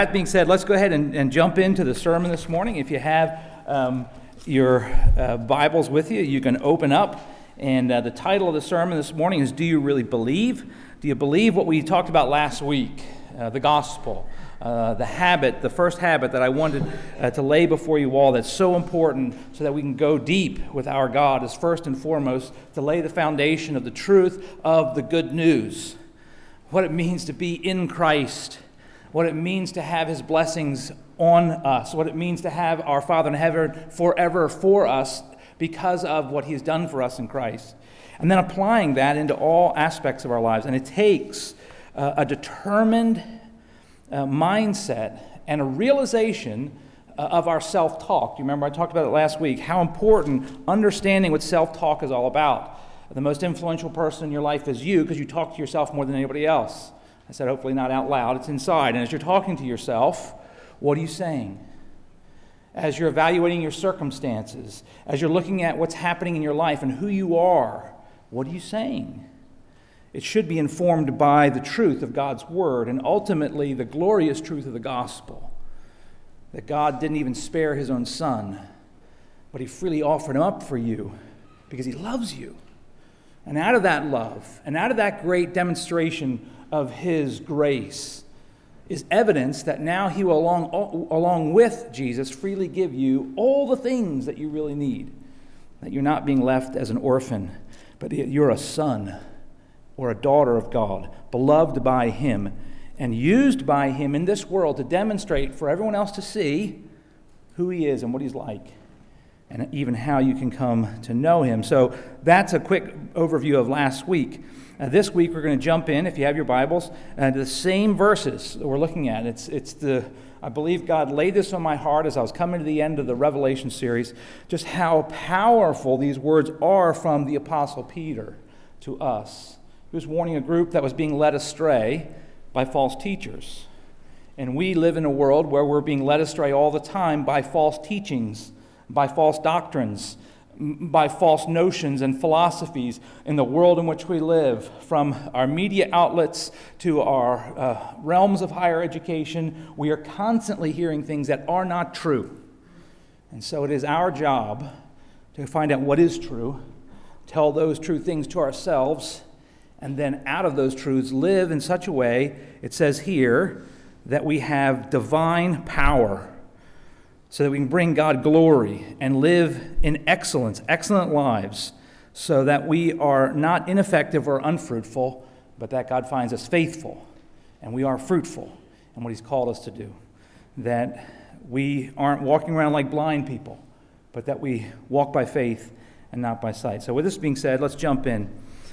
That being said, let's go ahead and jump into the sermon this morning. If you have your Bibles with you, you can open up. And the title of the sermon this morning is, Do You Really Believe? Do you believe what we talked about last week? The gospel, the first habit that I wanted to lay before you all that's so important so that we can go deep with our God is first and foremost to lay the foundation of the truth of the good news. What it means to be in Christ. What it means to have His blessings on us, what it means to have our Father in heaven forever for us because of what He's done for us in Christ. And then applying that into all aspects of our lives. And it takes a determined mindset and a realization of our self-talk. You remember I talked about it last week, how important understanding what self-talk is all about. The most influential person in your life is you because you talk to yourself more than anybody else. I said hopefully not out loud, it's inside. And as you're talking to yourself, what are you saying? As you're evaluating your circumstances, as you're looking at what's happening in your life and who you are, what are you saying? It should be informed by the truth of God's Word and ultimately the glorious truth of the gospel. That God didn't even spare His own Son, but He freely offered Him up for you because He loves you. And out of that love, and out of that great demonstration of His grace is evidence that now He will, along with Jesus, freely give you all the things that you really need. That you're not being left as an orphan, but you're a son or a daughter of God, beloved by Him, and used by Him in this world to demonstrate for everyone else to see who He is and what He's like, and even how you can come to know Him. So that's a quick overview of last week. This week we're going to jump in, if you have your Bibles, to the same verses that we're looking at. I believe God laid this on my heart as I was coming to the end of the Revelation series, just how powerful these words are from the Apostle Peter to us. He was warning a group that was being led astray by false teachers. And we live in a world where we're being led astray all the time by false teachings, by false doctrines, by false notions and philosophies in the world in which we live, from our media outlets to our realms of higher education. We are constantly hearing things that are not true. And so it is our job to find out what is true, tell those true things to ourselves, and then out of those truths live in such a way, it says here, that we have divine power, so that we can bring God glory and live in excellent lives, so that we are not ineffective or unfruitful, but that God finds us faithful and we are fruitful in what He's called us to do. That we aren't walking around like blind people, but that we walk by faith and not by sight. So with this being said, let's jump in.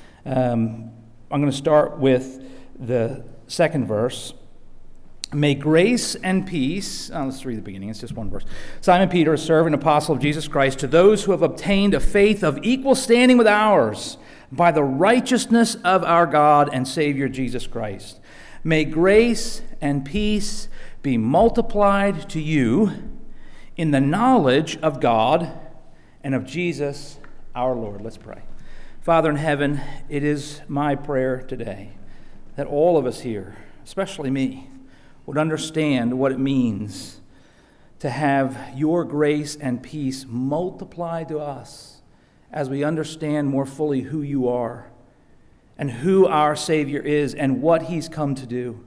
I'm going to start with the second verse. May grace and peace, let's read the beginning, it's just one verse. Simon Peter, a servant and apostle of Jesus Christ, to those who have obtained a faith of equal standing with ours by the righteousness of our God and Savior Jesus Christ. May grace and peace be multiplied to you in the knowledge of God and of Jesus our Lord. Let's pray. Father in heaven, it is my prayer today that all of us here, especially me, would understand what it means to have your grace and peace multiplied to us as we understand more fully who you are and who our Savior is and what He's come to do.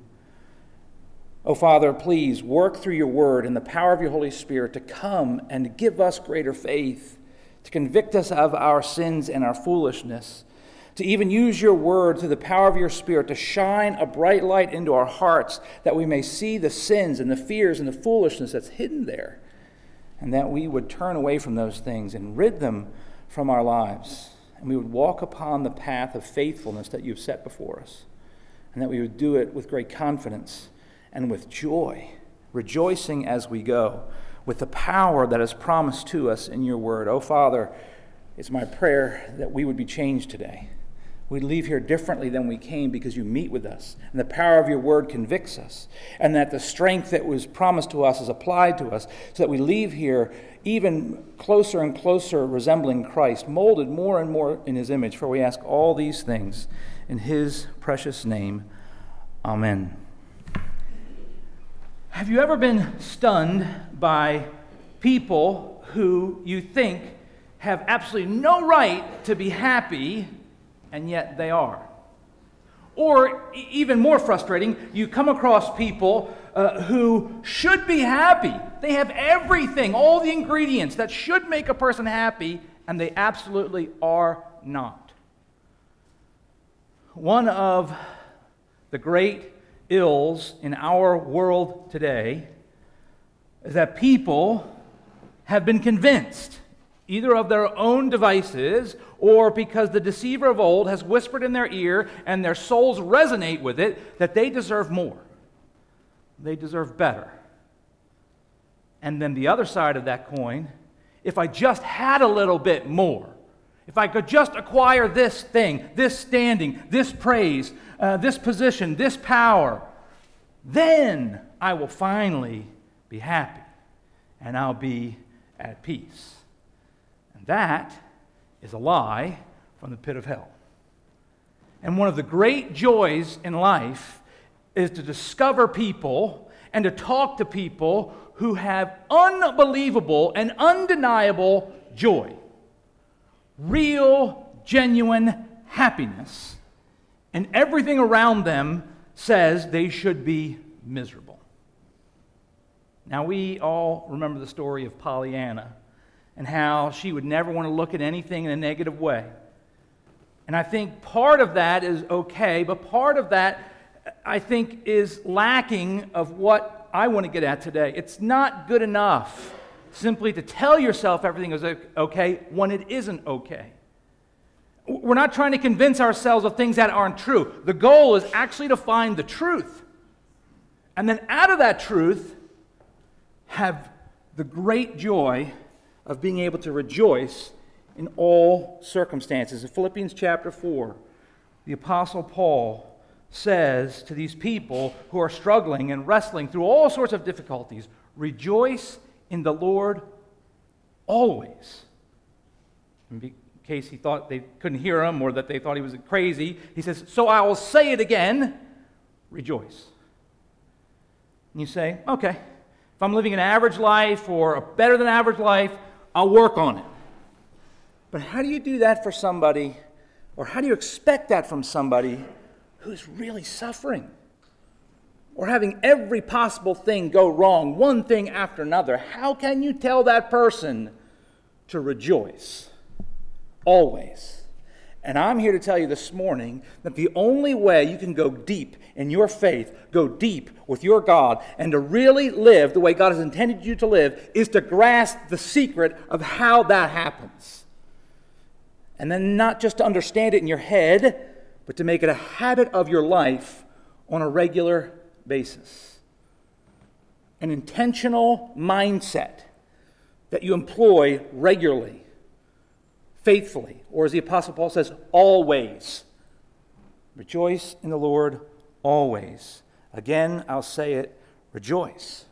Oh, Father, please work through your word and the power of your Holy Spirit to come and give us greater faith, to convict us of our sins and our foolishness, to even use your word through the power of your Spirit to shine a bright light into our hearts that we may see the sins and the fears and the foolishness that's hidden there, and that we would turn away from those things and rid them from our lives, and we would walk upon the path of faithfulness that you've set before us, and that we would do it with great confidence and with joy, rejoicing as we go, with the power that is promised to us in your word. Oh, Father, it's my prayer that we would be changed today. We leave here differently than we came because you meet with us, and the power of your word convicts us, and that the strength that was promised to us is applied to us, so that we leave here even closer and closer resembling Christ, molded more and more in His image. For we ask all these things in His precious name. Amen. Have you ever been stunned by people who you think have absolutely no right to be happy, and yet they are? Or even more frustrating, you come across people who should be happy. They have everything, all the ingredients that should make a person happy, and they absolutely are not. One of the great ills in our world today is that people have been convinced, either of their own devices or because the deceiver of old has whispered in their ear and their souls resonate with it, that they deserve more. They deserve better. And then the other side of that coin, if I just had a little bit more, if I could just acquire this thing, this standing, this praise, this position, this power, then I will finally be happy and I'll be at peace. And that is a lie from the pit of hell. And one of the great joys in life is to discover people and to talk to people who have unbelievable and undeniable joy. Real, genuine happiness. And everything around them says they should be miserable. Now, we all remember the story of Pollyanna and how she would never want to look at anything in a negative way. And I think part of that is okay, but part of that, I think, is lacking of what I want to get at today. It's not good enough simply to tell yourself everything is okay when it isn't okay. We're not trying to convince ourselves of things that aren't true. The goal is actually to find the truth. And then out of that truth, have the great joy of being able to rejoice in all circumstances. In Philippians chapter 4, the Apostle Paul says to these people who are struggling and wrestling through all sorts of difficulties, rejoice in the Lord always. In case he thought they couldn't hear him or that they thought he was crazy, he says, so I will say it again, rejoice. And you say, okay, if I'm living an average life or a better than average life, I'll work on it. But how do you do that for somebody, or how do you expect that from somebody who's really suffering or having every possible thing go wrong, one thing after another? How can you tell that person to rejoice always? And I'm here to tell you this morning that the only way you can go deep in your faith, go deep with your God, and to really live the way God has intended you to live is to grasp the secret of how that happens. And then not just to understand it in your head, but to make it a habit of your life on a regular basis. An intentional mindset that you employ regularly, faithfully, or as the Apostle Paul says, always. Rejoice in the Lord always. Again, I'll say it, rejoice.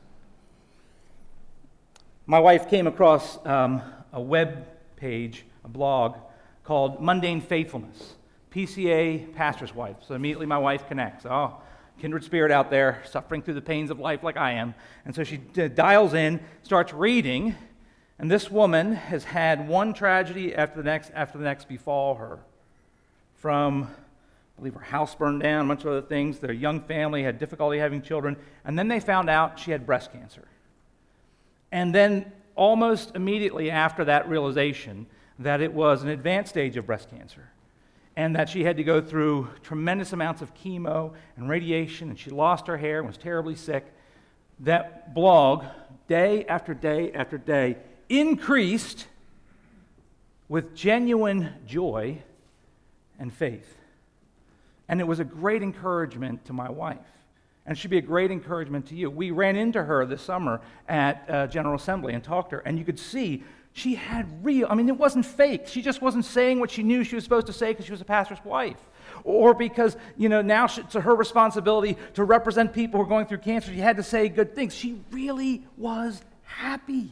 My wife came across a web page, a blog, called Mundane Faithfulness, PCA pastor's wife. So immediately my wife connects. Oh, kindred spirit out there, suffering through the pains of life like I am. And so she dials in, starts reading, and this woman has had one tragedy after the next befall her. From, I believe, her house burned down, a bunch of other things. Their young family had difficulty having children. And then they found out she had breast cancer. And then almost immediately after that realization that it was an advanced stage of breast cancer and that she had to go through tremendous amounts of chemo and radiation, and she lost her hair and was terribly sick, that blog, day after day after day, increased with genuine joy and faith. And it was a great encouragement to my wife. And it should be a great encouragement to you. We ran into her this summer at General Assembly and talked to her, and you could see she had it wasn't fake. She just wasn't saying what she knew she was supposed to say because she was a pastor's wife. Or because, now it's her responsibility to represent people who are going through cancer. She had to say good things. She really was happy.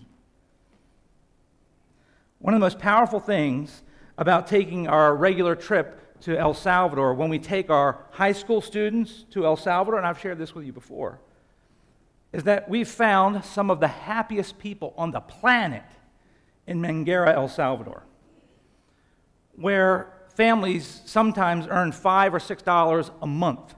One of the most powerful things about taking our regular trip to El Salvador, when we take our high school students to El Salvador, and I've shared this with you before, is that we've found some of the happiest people on the planet in Manguera, El Salvador, where families sometimes earn $5 or $6 a month.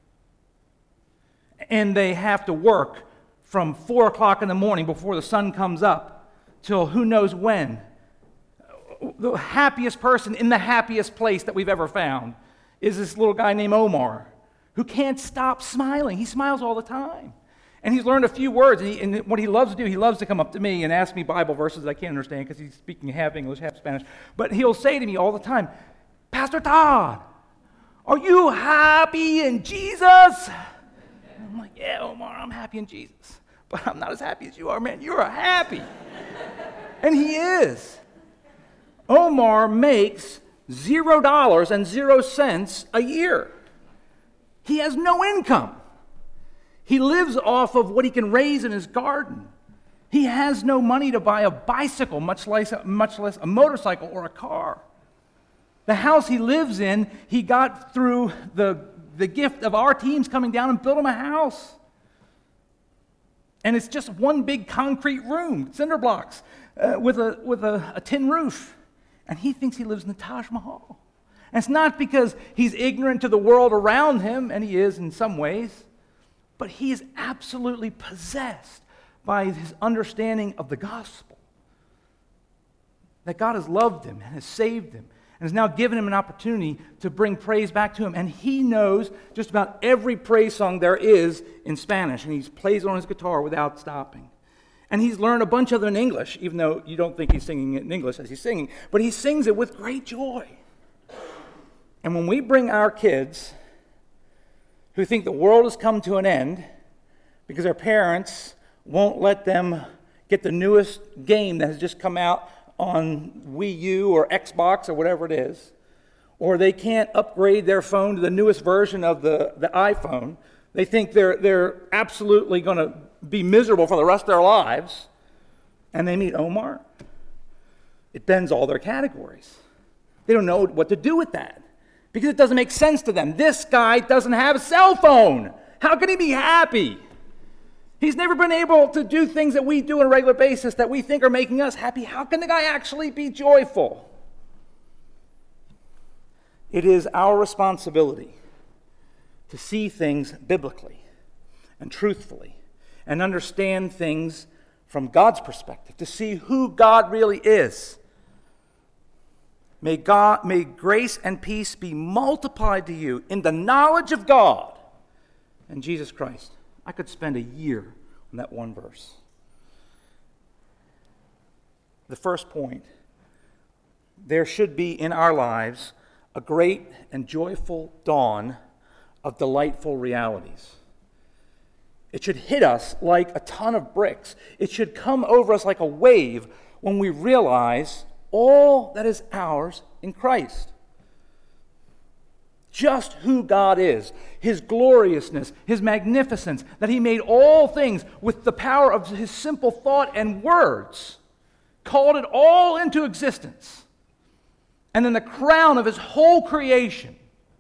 And they have to work from 4 o'clock in the morning before the sun comes up till who knows when. The happiest person in the happiest place that we've ever found is this little guy named Omar, who can't stop smiling. He smiles all the time. And he's learned a few words, and what he loves to do, he loves to come up to me and ask me Bible verses I can't understand because he's speaking half English, half Spanish. But he'll say to me all the time, "Pastor Todd, are you happy in Jesus?" And I'm like, "Yeah, Omar, I'm happy in Jesus. But I'm not as happy as you are, man. You're happy." And he is. Omar makes $0 a year. He has no income. He lives off of what he can raise in his garden. He has no money to buy a bicycle, much less a motorcycle or a car. The house he lives in, he got through the gift of our teams coming down and built him a house. And it's just one big concrete room, cinder blocks, with a tin roof. And he thinks he lives in the Taj Mahal. And it's not because he's ignorant to the world around him, and he is in some ways, but he is absolutely possessed by his understanding of the gospel. That God has loved him and has saved him and has now given him an opportunity to bring praise back to him. And he knows just about every praise song there is in Spanish, and he plays on his guitar without stopping. And he's learned a bunch of them in English, even though you don't think he's singing it in English as he's singing, but he sings it with great joy. And when we bring our kids who think the world has come to an end because their parents won't let them get the newest game that has just come out on Wii U or Xbox or whatever it is, or they can't upgrade their phone to the newest version of the iPhone, they think they're absolutely going to be miserable for the rest of their lives, and they meet Omar. It bends all their categories. They don't know what to do with that because it doesn't make sense to them. This guy doesn't have a cell phone. How can he be happy? He's never been able to do things that we do on a regular basis that we think are making us happy. How can the guy actually be joyful? It is our responsibility to see things biblically and truthfully and understand things from God's perspective, to see who God really is. May grace and peace be multiplied to you in the knowledge of God and Jesus Christ. I could spend a year on that one verse. The first point, there should be in our lives a great and joyful dawn of delightful realities. It should hit us like a ton of bricks. It should come over us like a wave when we realize all that is ours in Christ. Just who God is, His gloriousness, His magnificence, that He made all things with the power of His simple thought and words, called it all into existence. And then the crown of His whole creation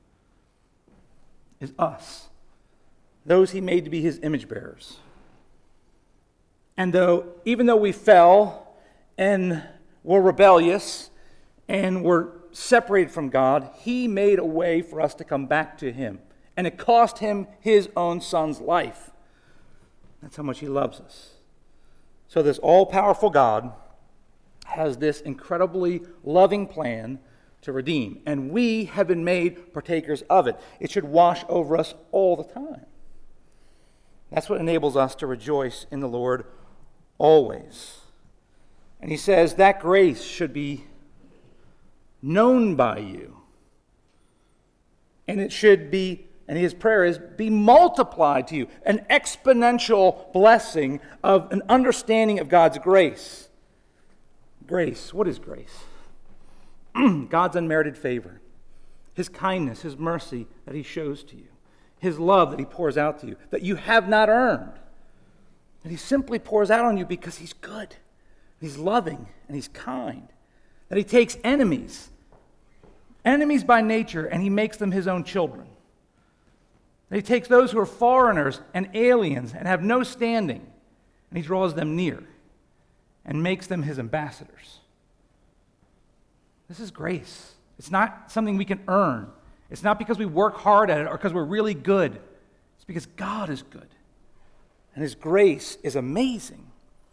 is us, those He made to be His image bearers. And even though we fell and were rebellious and were separated from God, He made a way for us to come back to Him. And it cost Him His own Son's life. That's how much He loves us. So this all-powerful God has this incredibly loving plan to redeem. And we have been made partakers of it. It should wash over us all the time. That's what enables us to rejoice in the Lord always. And he says that grace should be known by you. And it should be, and his prayer is, be multiplied to you. An exponential blessing of an understanding of God's grace. Grace, what is grace? God's unmerited favor. His kindness, His mercy that He shows to you. His love that He pours out to you, that you have not earned. That He simply pours out on you because He's good. He's loving and He's kind. That He takes enemies by nature, and He makes them His own children. That he takes those who are foreigners and aliens and have no standing, and he draws them near and makes them his ambassadors. This is grace. It's not something we can earn. It's not because we work hard at it or because we're really good. It's because God is good. And his grace is amazing.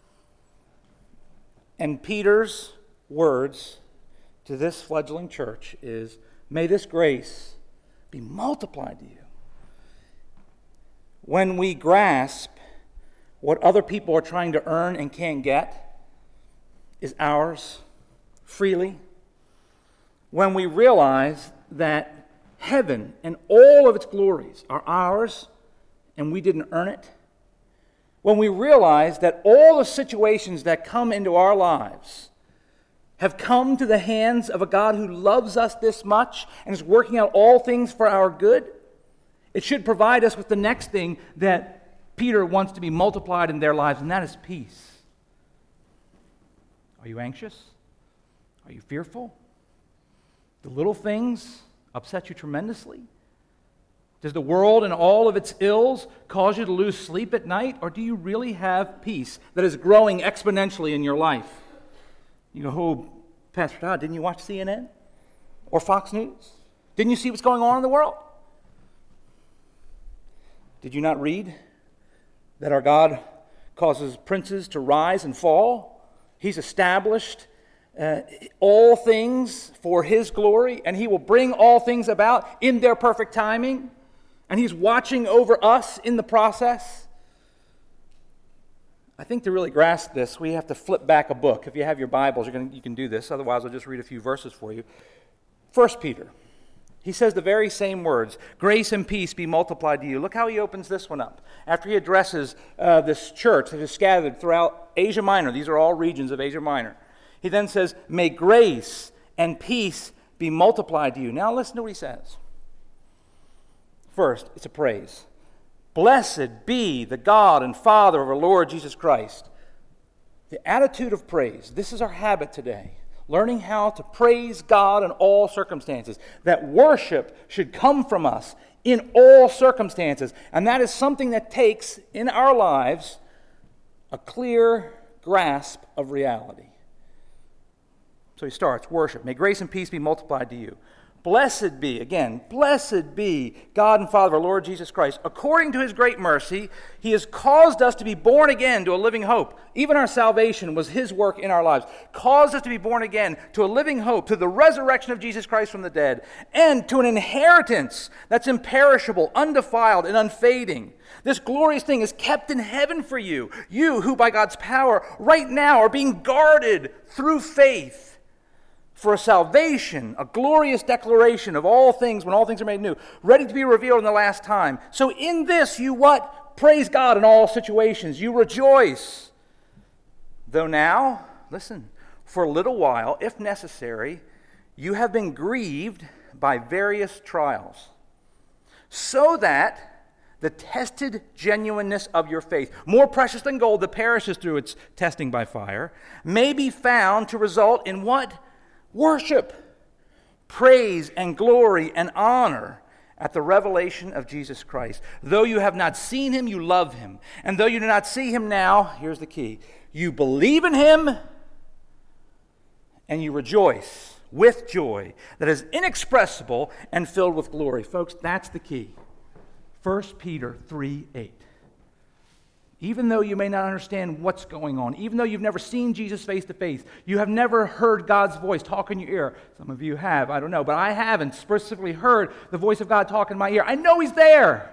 And Peter's words to this fledgling church is, may this grace be multiplied to you. When we grasp what other people are trying to earn and can't get is ours freely, when we realize that heaven and all of its glories are ours and we didn't earn it, when we realize that all the situations that come into our lives have come to the hands of a God who loves us this much and is working out all things for our good, it should provide us with the next thing that Peter wants to be multiplied in their lives, and that is peace. Are you anxious? Are you fearful? The little things upset you tremendously? Does the world and all of its ills cause you to lose sleep at night? Or do you really have peace that is growing exponentially in your life? You go, oh, Pastor Todd, didn't you watch CNN? Or Fox News? Didn't you see what's going on in the world? Did you not read that our God causes princes to rise and fall? He's established all things for his glory, and he will bring all things about in their perfect timing. And he's watching over us in the process. I think to really grasp this, we have to flip back a book. If you have your Bibles, you can do this. Otherwise, I'll just read a few verses for you. 1 Peter. He says the very same words, grace and peace be multiplied to you. Look how he opens this one up. After he addresses this church that is scattered throughout Asia Minor. These are all regions of Asia Minor. He then says, may grace and peace be multiplied to you. Now listen to what he says. First, it's a praise. Blessed be the God and Father of our Lord Jesus Christ. The attitude of praise. This is our habit today. Learning how to praise God in all circumstances. That worship should come from us in all circumstances. And that is something that takes, in our lives, a clear grasp of reality. So he starts, worship. May grace and peace be multiplied to you. Blessed be, again, blessed be God and Father of our Lord Jesus Christ. According to his great mercy, he has caused us to be born again to a living hope. Even our salvation was his work in our lives. Caused us to be born again to a living hope, to the resurrection of Jesus Christ from the dead, and to an inheritance that's imperishable, undefiled, and unfading. This glorious thing is kept in heaven for you. You who by God's power right now are being guarded through faith for a salvation, a glorious declaration of all things when all things are made new, ready to be revealed in the last time. So in this you what? Praise God in all situations. You rejoice. Though now, listen, for a little while, if necessary, you have been grieved by various trials, so that the tested genuineness of your faith, more precious than gold that perishes through its testing by fire, may be found to result in what? Worship, praise, and glory, and honor at the revelation of Jesus Christ. Though you have not seen him, you love him. And though you do not see him now, here's the key, you believe in him, and you rejoice with joy that is inexpressible and filled with glory. Folks, that's the key. 1 Peter 3:8. Even though you may not understand what's going on, even though you've never seen Jesus face to face, you have never heard God's voice talk in your ear. Some of you have, I don't know, but I haven't specifically heard the voice of God talk in my ear. I know he's there.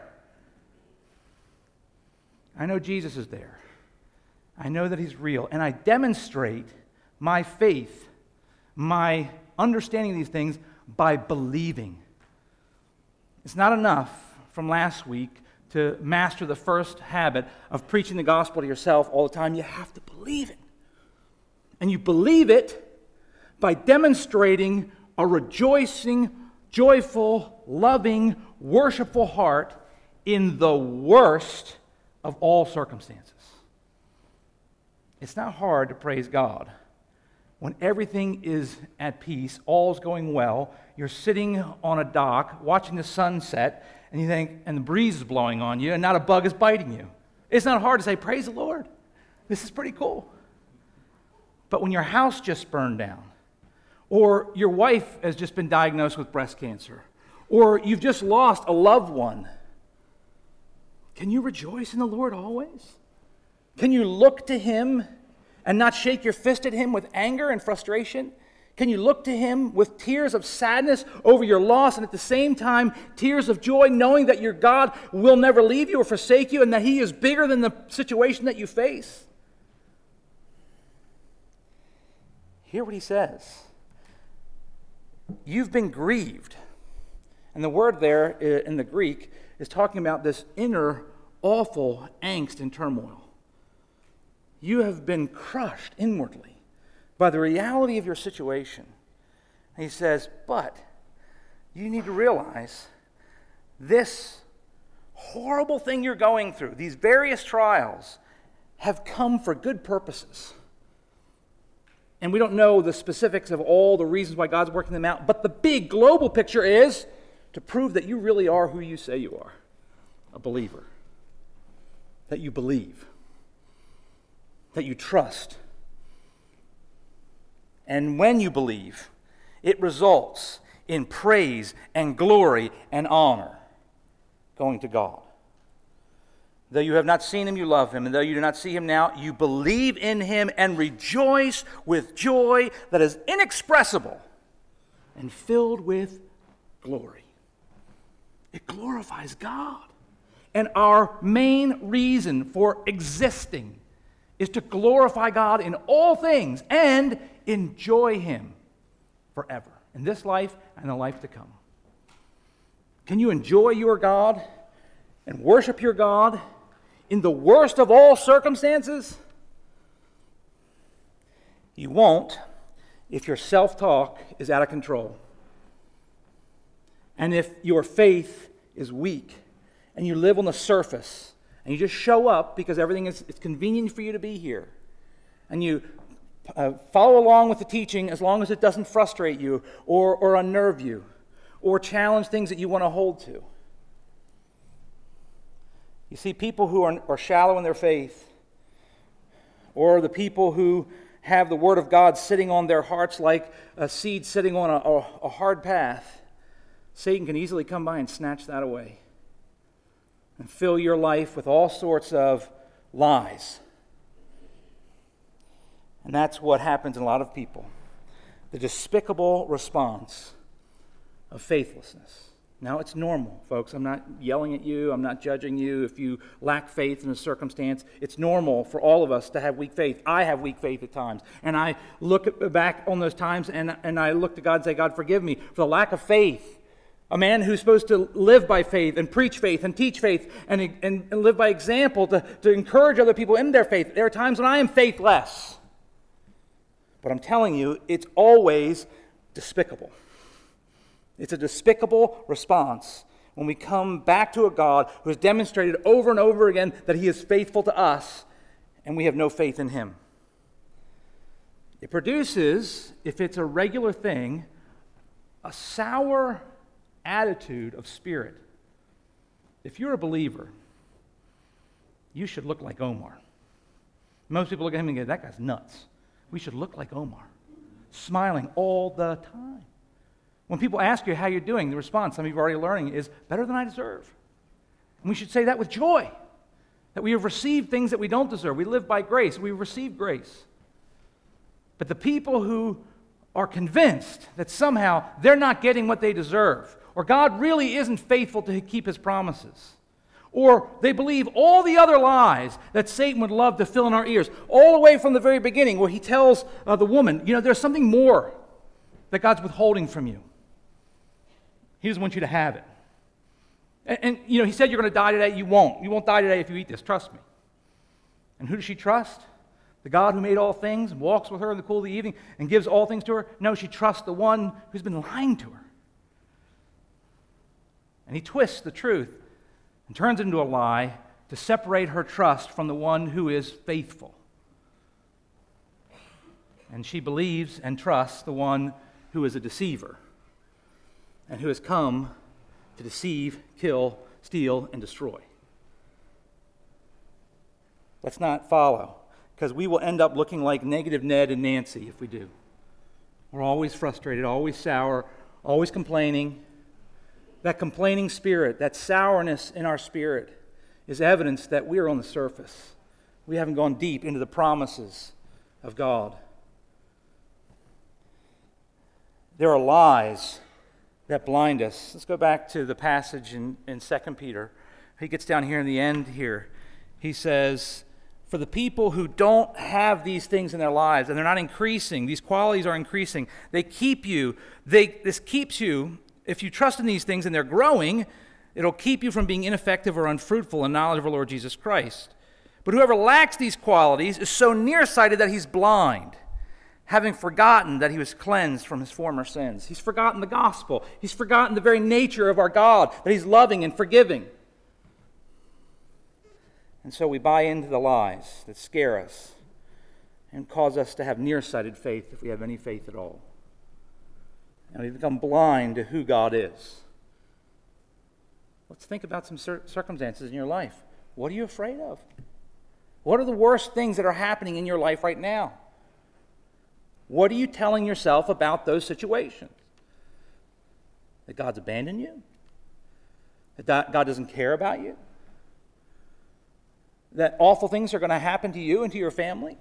I know Jesus is there. I know that he's real. And I demonstrate my faith, my understanding of these things by believing. It's not enough from last week to master the first habit of preaching the gospel to yourself all the time. You have to believe it. And you believe it by demonstrating a rejoicing, joyful, loving, worshipful heart in the worst of all circumstances. It's not hard to praise God when everything is at peace, all's going well, you're sitting on a dock watching the sunset, and you think, and the breeze is blowing on you, and not a bug is biting you. It's not hard to say, praise the Lord. This is pretty cool. But when your house just burned down, or your wife has just been diagnosed with breast cancer, or you've just lost a loved one, can you rejoice in the Lord always? Can you look to Him and not shake your fist at Him with anger and frustration? Can you look to Him with tears of sadness over your loss and at the same time tears of joy, knowing that your God will never leave you or forsake you and that He is bigger than the situation that you face? Hear what He says. You've been grieved. And the word there in the Greek is talking about this inner awful angst and turmoil. You have been crushed inwardly by the reality of your situation. And he says, but you need to realize this horrible thing you're going through, these various trials, have come for good purposes. And we don't know the specifics of all the reasons why God's working them out, but the big global picture is to prove that you really are who you say you are, a believer, that you believe, that you trust. And when you believe, it results in praise and glory and honor going to God. Though you have not seen Him, you love Him. And though you do not see Him now, you believe in Him and rejoice with joy that is inexpressible and filled with glory. It glorifies God. And our main reason for existing is to glorify God in all things and enjoy Him forever, in this life and the life to come. Can you enjoy your God and worship your God in the worst of all circumstances? You won't if your self-talk is out of control. And if your faith is weak and you live on the surface and you just show up because everything is it's convenient for you to be here, and you follow along with the teaching as long as it doesn't frustrate you or unnerve you or challenge things that you want to hold to. You see, people who are shallow in their faith, or the people who have the Word of God sitting on their hearts like a seed sitting on a hard path, Satan can easily come by and snatch that away and fill your life with all sorts of lies. And that's what happens in a lot of people. The despicable response of faithlessness. Now, it's normal, folks. I'm not yelling at you. I'm not judging you if you lack faith in a circumstance. It's normal for all of us to have weak faith. I have weak faith at times. And I look back on those times and I look to God and say, God, forgive me for the lack of faith. A man who's supposed to live by faith and preach faith and teach faith and live by example to encourage other people in their faith. There are times when I am faithless. But I'm telling you, it's always despicable. It's a despicable response when we come back to a God who has demonstrated over and over again that He is faithful to us and we have no faith in Him. It produces, if it's a regular thing, a sour attitude of spirit. If you're a believer, you should look like Omar. Most people look at him and go, that guy's nuts. We should look like Omar, smiling all the time. When people ask you how you're doing, the response, some of you are already learning, is better than I deserve. And we should say that with joy, that we have received things that we don't deserve. We live by grace. We receive grace. But the people who are convinced that somehow they're not getting what they deserve, or God really isn't faithful to keep His promises, or they believe all the other lies that Satan would love to fill in our ears, all the way from the very beginning where he tells the woman, there's something more that God's withholding from you. He doesn't want you to have it. And He said you're going to die today. You won't. You won't die today if you eat this. Trust me. And who does she trust? The God who made all things and walks with her in the cool of the evening and gives all things to her? No, she trusts the one who's been lying to her. And he twists the truth and turns it into a lie to separate her trust from the one who is faithful. And she believes and trusts the one who is a deceiver and who has come to deceive, kill, steal, and destroy. Let's not follow, because we will end up looking like negative Ned and Nancy if we do. We're always frustrated, always sour, always complaining. That complaining spirit, that sourness in our spirit, is evidence that we are on the surface. We haven't gone deep into the promises of God. There are lies that blind us. Let's go back to the passage in 2 Peter. He gets down here in the end here. He says, for the people who don't have these things in their lives, and they're not increasing, these qualities are increasing, this keeps you, if you trust in these things and they're growing, it'll keep you from being ineffective or unfruitful in knowledge of our Lord Jesus Christ. But whoever lacks these qualities is so nearsighted that he's blind, having forgotten that he was cleansed from his former sins. He's forgotten the gospel. He's forgotten the very nature of our God, that he's loving and forgiving. And so we buy into the lies that scare us and cause us to have nearsighted faith, if we have any faith at all. And we become blind to who God is. Let's think about some circumstances in your life. What are you afraid of? What are the worst things that are happening in your life right now? What are you telling yourself about those situations? That God's abandoned you? That God doesn't care about you? That awful things are going to happen to you and to your family?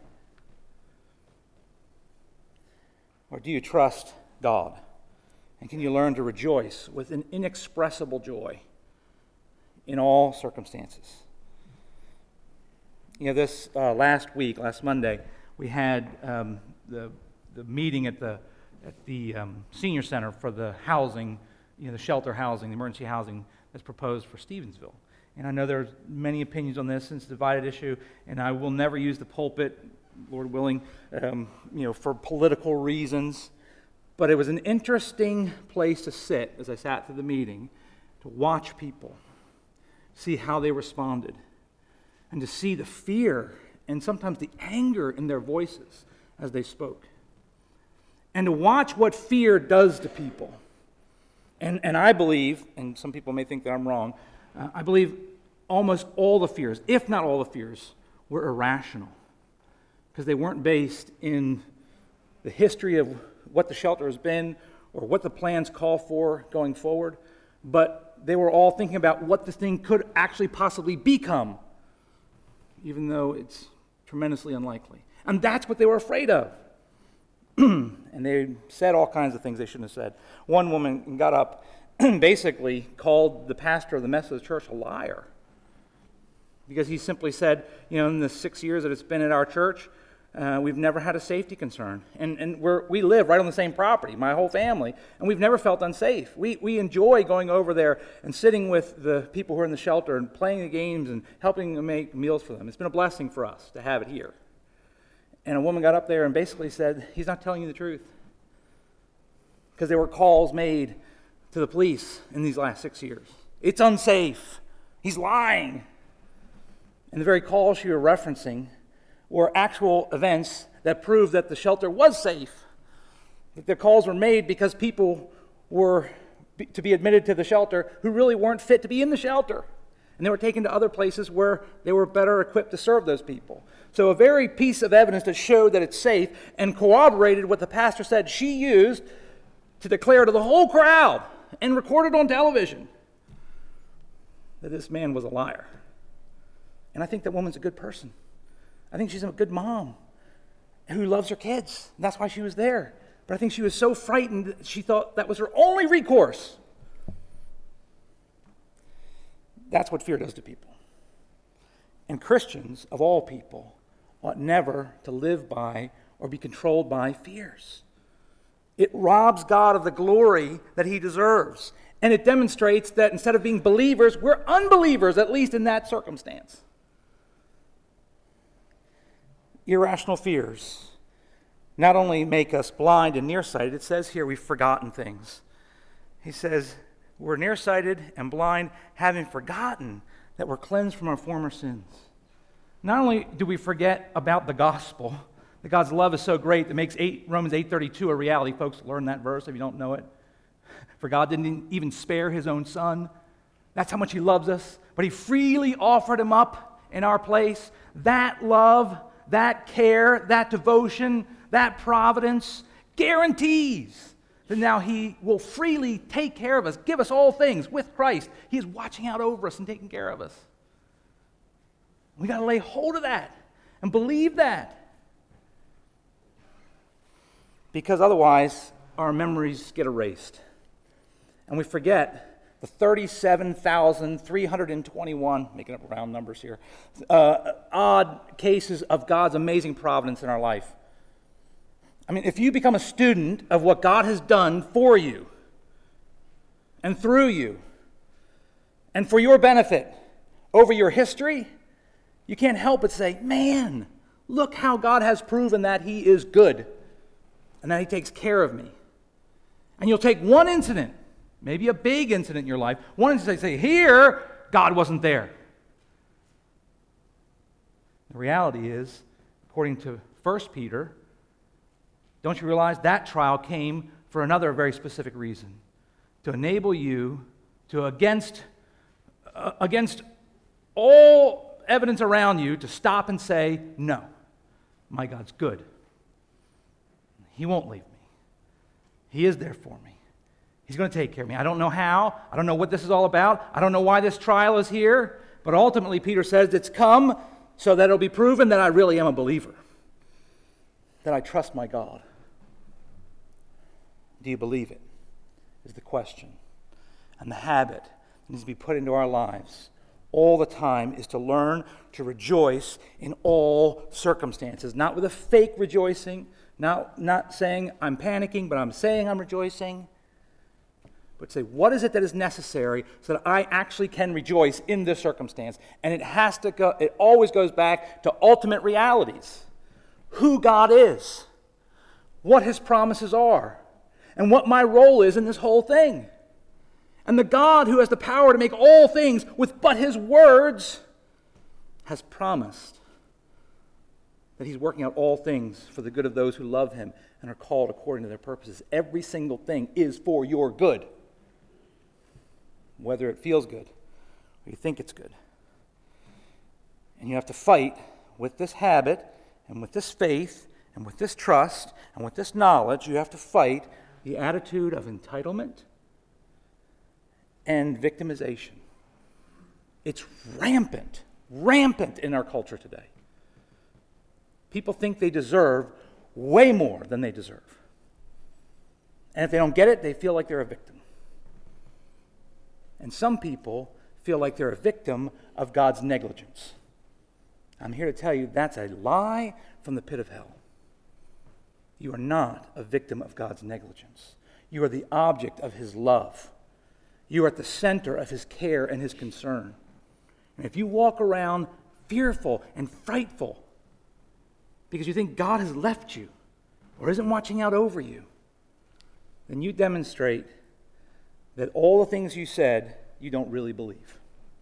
Or do you trust God? And can you learn to rejoice with an inexpressible joy in all circumstances? You know, this last Monday, we had the meeting at the senior center for the housing, the shelter housing, the emergency housing that's proposed for Stevensville. And I know there's many opinions on this, and it's a divided issue, and I will never use the pulpit, Lord willing, for political reasons. But it was an interesting place to sit as I sat through the meeting, to watch people, see how they responded, and to see the fear and sometimes the anger in their voices as they spoke. And to watch what fear does to people. And I believe, and some people may think that I'm wrong, I believe almost all the fears, if not all the fears, were irrational. Because they weren't based in the history of what the shelter has been or what the plans call for going forward, but they were all thinking about what this thing could actually possibly become, even though it's tremendously unlikely. And that's what they were afraid of. And they said all kinds of things they shouldn't have said. One woman got up and basically called the pastor of the Methodist church a liar, because he simply said, in the 6 years that it's been at our church, we've never had a safety concern. And we live right on the same property, my whole family, and we've never felt unsafe. We enjoy going over there and sitting with the people who are in the shelter and playing the games and helping them make meals for them. It's been a blessing for us to have it here. And a woman got up there and basically said, he's not telling you the truth. Because there were calls made to the police in these last 6 years. It's unsafe. He's lying. And the very calls she was referencing were actual events that proved that the shelter was safe. That the calls were made because people were to be admitted to the shelter who really weren't fit to be in the shelter. And they were taken to other places where they were better equipped to serve those people. So a very piece of evidence that showed that it's safe and corroborated what the pastor said she used to declare to the whole crowd and recorded on television that this man was a liar. And I think that woman's a good person. I think she's a good mom who loves her kids. And that's why she was there. But I think she was so frightened that she thought that was her only recourse. That's what fear does to people. And Christians, of all people, ought never to live by or be controlled by fears. It robs God of the glory that he deserves. And it demonstrates that instead of being believers, we're unbelievers, at least in that circumstance. Irrational fears not only make us blind and nearsighted, it says here we've forgotten things. He says we're nearsighted and blind, having forgotten that we're cleansed from our former sins. Not only do we forget about the gospel, That God's love is so great that makes Romans 8:32 a reality. Folks, learn that verse if you don't know it. For God didn't even spare his own son. That's how much he loves us. But he freely offered him up in our place. That love, that care, that devotion, that providence guarantees that now he will freely take care of us, give us all things with Christ. He is watching out over us and taking care of us. We got to lay hold of that and believe that. Because otherwise, our memories get erased. And we forget the 37,321, making up round numbers here, odd cases of God's amazing providence in our life. I mean, if you become a student of what God has done for you and through you and for your benefit over your history, you can't help but say, man, look how God has proven that he is good and that he takes care of me. And you'll take one incident, maybe a big incident in your life, one incident, say, here, God wasn't there. The reality is, according to 1 Peter, don't you realize that trial came for another very specific reason? To enable you to, against all evidence around you, to stop and say, no, my God's good. He won't leave me. He is there for me. He's going to take care of me. I don't know how. I don't know what this is all about. I don't know why this trial is here. But ultimately, Peter says it's come so that it'll be proven that I really am a believer, that I trust my God. Do you believe it? Is the question. And the habit that needs to be put into our lives all the time is to learn to rejoice in all circumstances. Not with a fake rejoicing, not saying I'm panicking, but I'm saying I'm rejoicing. But say, what is it that is necessary so that I actually can rejoice in this circumstance? And it always goes back to ultimate realities. Who God is, what his promises are, and what my role is in this whole thing. And the God who has the power to make all things with but his words has promised that he's working out all things for the good of those who love him and are called according to their purposes. Every single thing is for your good, whether it feels good or you think it's good. And you have to fight with this habit and with this faith and with this trust and with this knowledge. You have to fight the attitude of entitlement and victimization. It's rampant in our culture today. People think they deserve way more than they deserve. And if they don't get it, they feel like they're a victim. And some people feel like they're a victim of God's negligence. I'm here to tell you that's a lie from the pit of hell. You are not a victim of God's negligence. You are the object of his love. You are at the center of his care and his concern. And if you walk around fearful and frightful because you think God has left you or isn't watching out over you, then you demonstrate that all the things you said you don't really believe.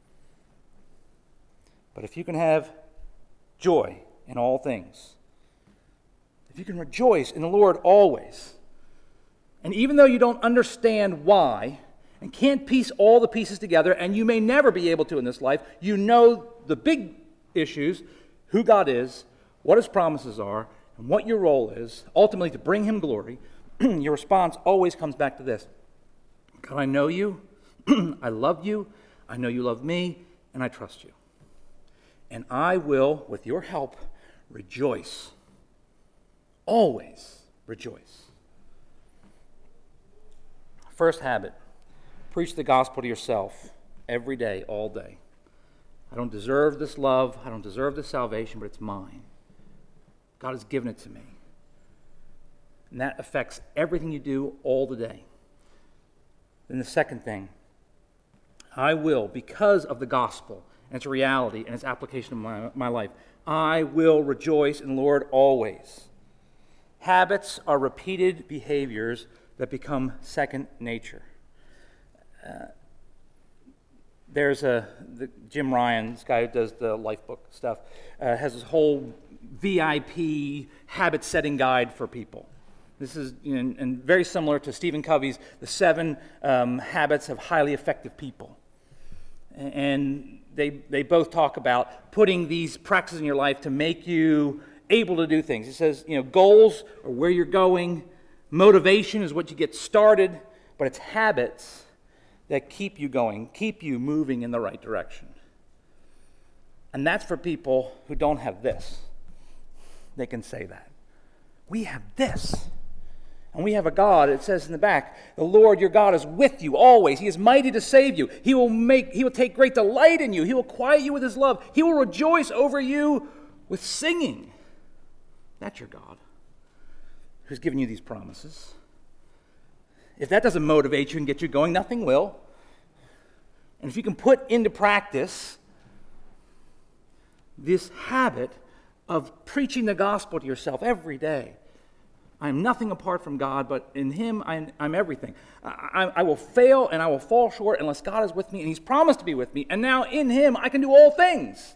But if you can have joy in all things, if you can rejoice in the Lord always, and even though you don't understand why and can't piece all the pieces together, and you may never be able to in this life, you know the big issues, who God is, what his promises are, and what your role is, ultimately to bring him glory, your response always comes back to this. God, I know you, I love you, I know you love me, and I trust you. And I will, with your help, rejoice. Always rejoice. First habit, preach the gospel to yourself every day, all day. I don't deserve this love, I don't deserve this salvation, but it's mine. God has given it to me. And that affects everything you do all the day. Then the second thing, I will, because of the gospel and its reality and its application of my life, I will rejoice in the Lord always. Habits are repeated behaviors that become second nature. There's Jim Ryan, this guy who does the life book stuff, has this whole VIP habit-setting guide for people. This is and very similar to Stephen Covey's The 7 Habits of Highly Effective People. And they both talk about putting these practices in your life to make you able to do things. It says, goals are where you're going. Motivation is what you get started. But it's habits that keep you going, keep you moving in the right direction. And that's for people who don't have this. They can say that. We have this. And we have a God, it says in the back, the Lord your God is with you always. He is mighty to save you. He will take great delight in you. He will quiet you with his love. He will rejoice over you with singing. That's your God who's given you these promises. If that doesn't motivate you and get you going, nothing will. And if you can put into practice this habit of preaching the gospel to yourself every day, I am nothing apart from God, but in him I'm everything. I will fail and I will fall short unless God is with me, and he's promised to be with me, and now in him I can do all things.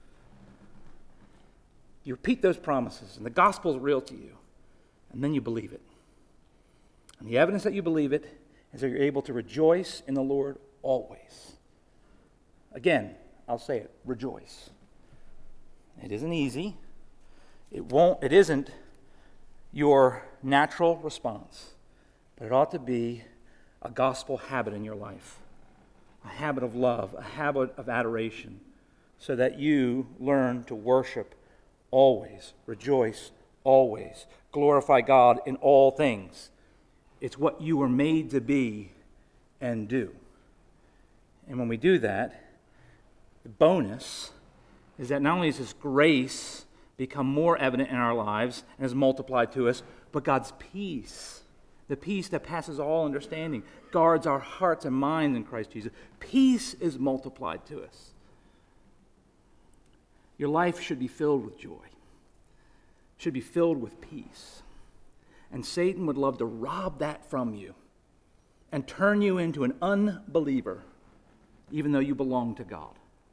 You repeat those promises, and the gospel is real to you, and then you believe it. And the evidence that you believe it is that you're able to rejoice in the Lord always. Again, I'll say it, rejoice. It isn't easy. It isn't your natural response, but it ought to be a gospel habit in your life, a habit of love, a habit of adoration, so that you learn to worship always, rejoice always, glorify God in all things. It's what you were made to be and do. And when we do that, the bonus is that not only does this grace become more evident in our lives and is multiplied to us, but God's peace, the peace that passes all understanding, guards our hearts and minds in Christ Jesus. Peace is multiplied to us. Your life should be filled with joy, should be filled with peace. And Satan would love to rob that from you and turn you into an unbeliever, even though you belong to God.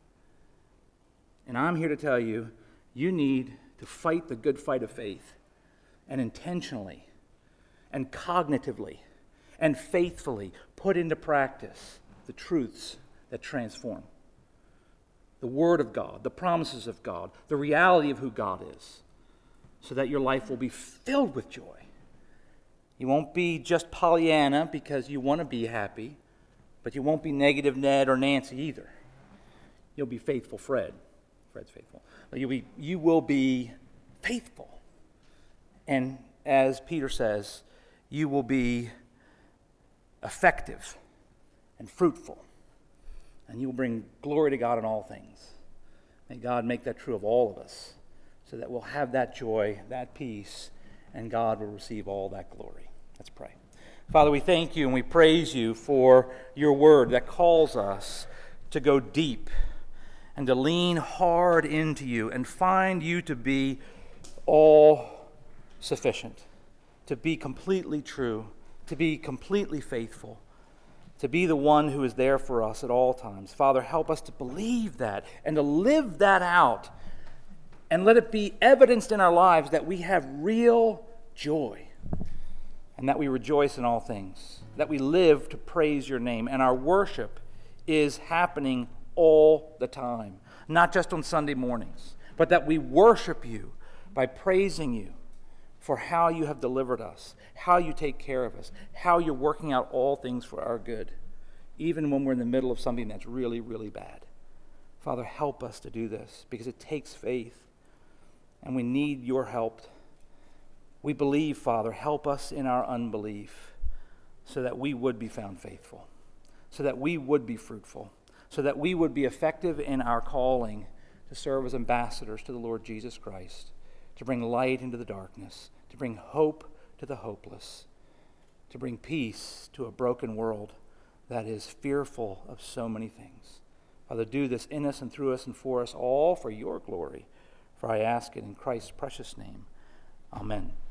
And I'm here to tell you, you need to fight the good fight of faith, and intentionally and cognitively and faithfully put into practice the truths that transform. The Word of God, the promises of God, the reality of who God is, so that your life will be filled with joy. You won't be just Pollyanna because you want to be happy, but you won't be negative Ned or Nancy either. You'll be faithful Fred. Fred's faithful. But you will be faithful. And as Peter says, you will be effective and fruitful. And you will bring glory to God in all things. May God make that true of all of us, so that we'll have that joy, that peace, and God will receive all that glory. Let's pray. Father, we thank you and we praise you for your word that calls us to go deep and to lean hard into you and find you to be all sufficient, to be completely true, to be completely faithful, to be the one who is there for us at all times. Father, help us to believe that and to live that out, and let it be evidenced in our lives that we have real joy and that we rejoice in all things, that we live to praise your name, and our worship is happening all the time, not just on Sunday mornings, but that we worship you by praising you for how you have delivered us, how you take care of us, how you're working out all things for our good, even when we're in the middle of something that's really, really bad. Father, help us to do this, because it takes faith, and we need your help. We believe, Father, help us in our unbelief, so that we would be found faithful, so that we would be fruitful, so that we would be effective in our calling to serve as ambassadors to the Lord Jesus Christ, to bring light into the darkness, to bring hope to the hopeless, to bring peace to a broken world that is fearful of so many things. Father, do this in us and through us and for us all for your glory. For I ask it in Christ's precious name. Amen.